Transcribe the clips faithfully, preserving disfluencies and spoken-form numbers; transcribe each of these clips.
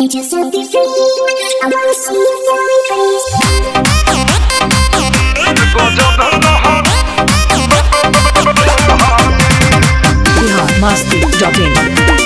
Just set me free. I wanna see you fly free. Bihar Masti dot in.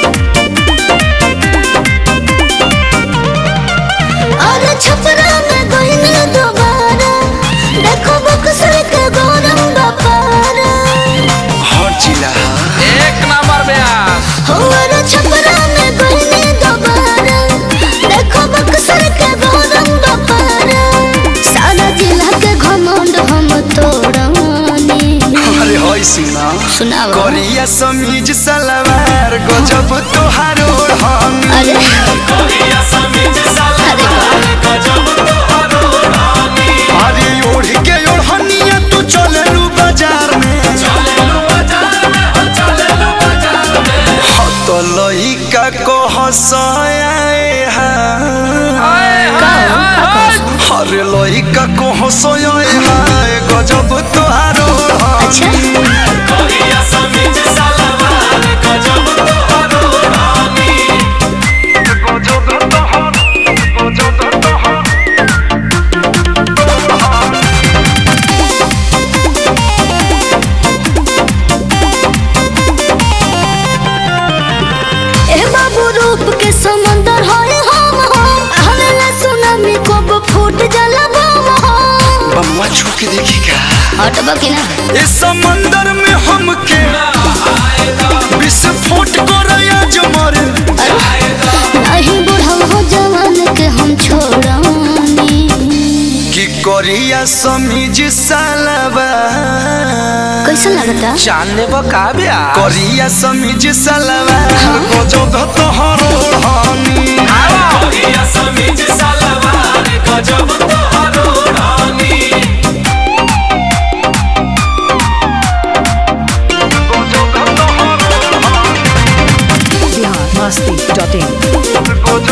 और छपरा में गइल दोबारा, देखो बक्सर के गौरम बपारा। हॉट जिला एक नंबर ब्यास। हो और छपरा में गइल दोबारा, देखो बक्सर के गौरम बपारा। सारा जिला के घमंड हम तोड़ानी। अरे होय सीना सुनाओ। कोरिया समीज सलवार गजब तोहार ओढ़नी। अरे कोरिया समीज सलवार गजब तोहार ओढ़नी। अरे ओढ़ के ओढ़निया तू चलेलू बाजार में। चलेलू बाजार में, हो चलेलू बाजार में। हो तो लइका को हंसाए हाय हाय हाय। अरे लइका को हंसाए हाय गजब तोहार ओढ़नी। अच्छा कोरिया समीज सलवार गजब तोहार ओढ़नी। गजब तोहार गजब तोहार ए बाबू रूप के समंदर होए हम हो। हमें सुनामी कब फूट जाला बम हो। बम्मा छू के देखी का हटबा कि ना। इस समंदर में हमके विस्फोट करया जो मरे। नहीं बुढ़ल हो जवान के हम छोड़ानी। कि कोरिया समीज सलवार कैसा लगता। जानने बका ब्यास। कोरिया समीज सलवार गजब तोहार ओढ़नी। कोरिया समीज सलवार गजब तोहार ओढ़नी। बिहार मस्ती डॉट इन।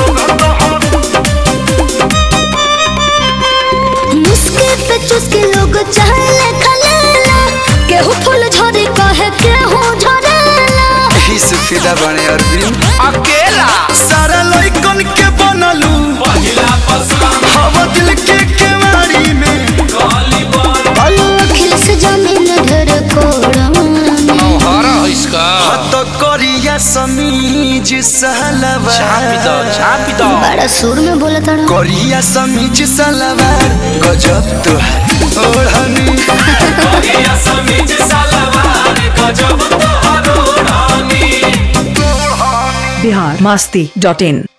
मुस्के पे चुस्के लोग चहले खलेला। केहू फूल झरे कहे केहू झरेला। हिस फिदा बने अरविंद अकेला सारा लइकन के बनलू पहिला पसंद हवा दिल के केवाड़ी में। काली बार बालू अखिल से जमीन ढेर कोड़ानी। हरा इसका हत कोरिया समीज सलवार चापी दो चापी दो। बड़ा सुर में बोला था। कोरिया समीज सलवार गजब तोहार ओढ़नी। कोरिया समीज सलवार गजब तोहार ओढ़नी। बिहार मस्ती डॉट इन।